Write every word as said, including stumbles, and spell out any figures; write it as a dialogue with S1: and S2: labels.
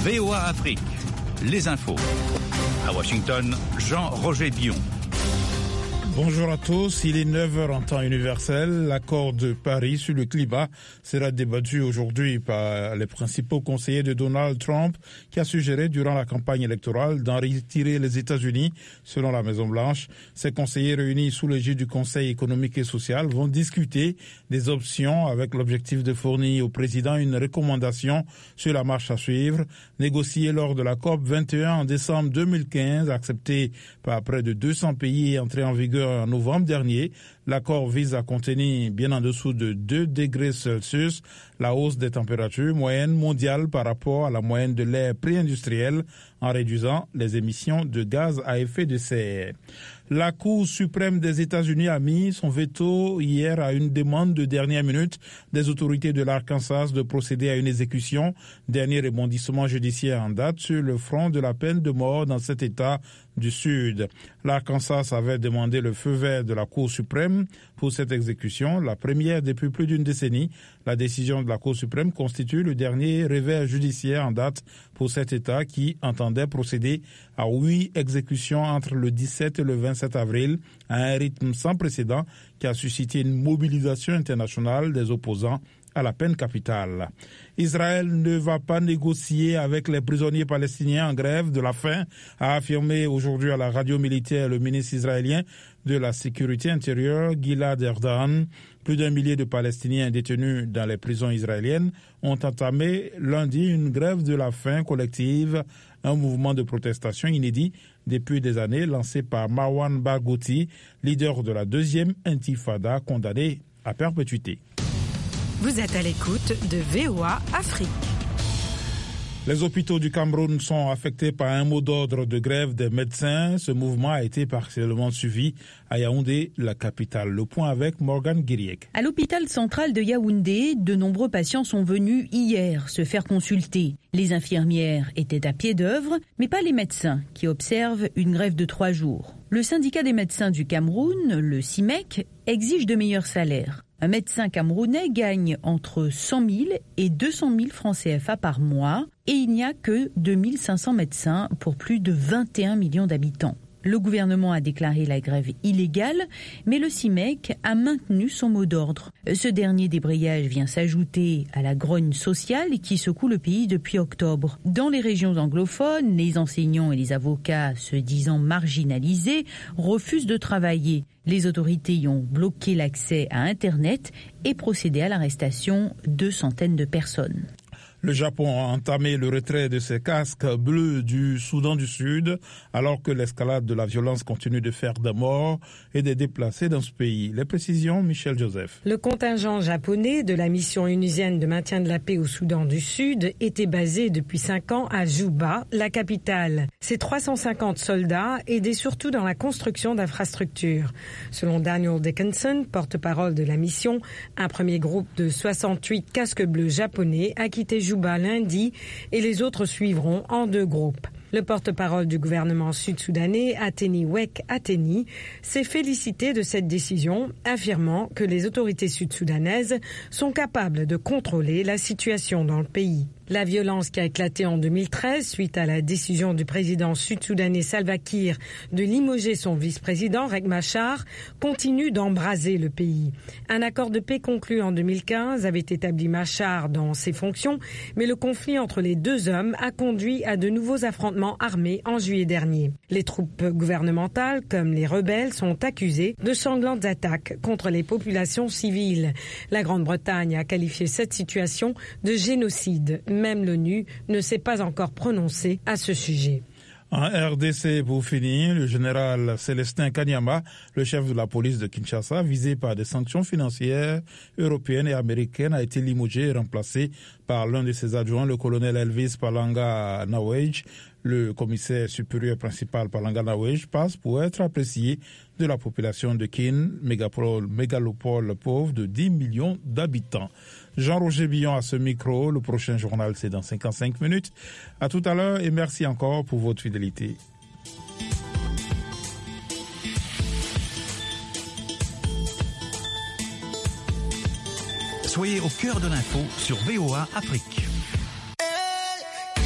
S1: V O A Afrique, les infos. À Washington, Jean-Roger Bion.
S2: Bonjour à tous, il est neuf heures en temps universel. L'accord de Paris sur le climat sera débattu aujourd'hui par les principaux conseillers de Donald Trump, qui a suggéré durant la campagne électorale d'en retirer les États-Unis, selon la Maison-Blanche. Ces conseillers réunis sous l'égide du Conseil économique et social vont discuter des options avec l'objectif de fournir au président une recommandation sur la marche à suivre, négociée lors de la COP vingt et un en décembre deux mille quinze, acceptée par près de deux cents pays et entrée en vigueur en novembre dernier. L'accord vise à contenir bien en dessous de deux degrés Celsius la hausse des températures moyennes mondiales par rapport à la moyenne de l'ère pré-industrielle en réduisant les émissions de gaz à effet de serre. La Cour suprême des États-Unis a mis son veto hier à une demande de dernière minute des autorités de l'Arkansas de procéder à une exécution, dernier rebondissement judiciaire en date sur le front de la peine de mort dans cet État du Sud. L'Arkansas avait demandé le feu vert de la Cour suprême pour cette exécution, la première depuis plus d'une décennie. La décision de la Cour suprême constitue le dernier revers judiciaire en date pour cet État qui entendait procéder à huit exécutions entre le dix-sept et le vingt-sept avril à un rythme sans précédent qui a suscité une mobilisation internationale des opposants à la peine capitale. Israël ne va pas négocier avec les prisonniers palestiniens en grève de la faim, a affirmé aujourd'hui à la radio militaire le ministre israélien de la Sécurité intérieure, Gilad Erdan. Plus d'un millier de Palestiniens détenus dans les prisons israéliennes ont entamé lundi une grève de la faim collective, un mouvement de protestation inédit depuis des années lancé par Marwan Barghouti, leader de la deuxième intifada condamné à perpétuité.
S3: Vous êtes à l'écoute de V O A Afrique.
S2: Les hôpitaux du Cameroun sont affectés par un mot d'ordre de grève des médecins. Ce mouvement a été partiellement suivi à Yaoundé, la capitale. Le point avec Morgan Guiriek.
S4: À l'hôpital central de Yaoundé, de nombreux patients sont venus hier se faire consulter. Les infirmières étaient à pied d'œuvre, mais pas les médecins qui observent une grève de trois jours. Le syndicat des médecins du Cameroun, le C I M E C, exige de meilleurs salaires. Un médecin camerounais gagne entre cent mille et deux cent mille francs C F A par mois et il n'y a que deux mille cinq cents médecins pour plus de vingt et un millions d'habitants. Le gouvernement a déclaré la grève illégale, mais le C I M E C a maintenu son mot d'ordre. Ce dernier débrayage vient s'ajouter à la grogne sociale qui secoue le pays depuis octobre. Dans les régions anglophones, les enseignants et les avocats, se disant marginalisés, refusent de travailler. Les autorités y ont bloqué l'accès à Internet et procédé à l'arrestation de centaines de personnes.
S2: Le Japon a entamé le retrait de ses casques bleus du Soudan du Sud, alors que l'escalade de la violence continue de faire des morts et des déplacés dans ce pays. Les précisions, Michel Joseph.
S5: Le contingent japonais de la mission onusienne de maintien de la paix au Soudan du Sud était basé depuis cinq ans à Juba, la capitale. Ces trois cent cinquante soldats aidaient surtout dans la construction d'infrastructures. Selon Daniel Dickinson, porte-parole de la mission, un premier groupe de soixante-huit casques bleus japonais a quitté Juba Juba lundi et les autres suivront en deux groupes. Le porte-parole du gouvernement sud-soudanais, Ateni Wek Ateni, s'est félicité de cette décision, affirmant que les autorités sud-soudanaises sont capables de contrôler la situation dans le pays. La violence qui a éclaté en deux mille treize suite à la décision du président sud-soudanais Salva Kiir de limoger son vice-président Riek Machar continue d'embraser le pays. Un accord de paix conclu en deux mille quinze avait établi Machar dans ses fonctions, mais le conflit entre les deux hommes a conduit à de nouveaux affrontements armés en juillet dernier. Les troupes gouvernementales, comme les rebelles, sont accusées de sanglantes attaques contre les populations civiles. La Grande-Bretagne a qualifié cette situation de génocide. Même l'ONU ne s'est pas encore prononcée à ce sujet.
S2: En R D C, pour finir, le général Célestin Kanyama, le chef de la police de Kinshasa, visé par des sanctions financières européennes et américaines, a été limogé et remplacé par l'un de ses adjoints, le colonel Elvis Palanga Nawej. Le commissaire supérieur principal Palanga Nawej passe pour être apprécié de la population de Kin, mégalopole, mégalopole pauvre de dix millions d'habitants. Jean-Roger Billon à ce micro. Le prochain journal, c'est dans cinquante-cinq minutes. À tout à l'heure et merci encore pour votre fidélité.
S1: Soyez au cœur de l'info sur V O A Afrique.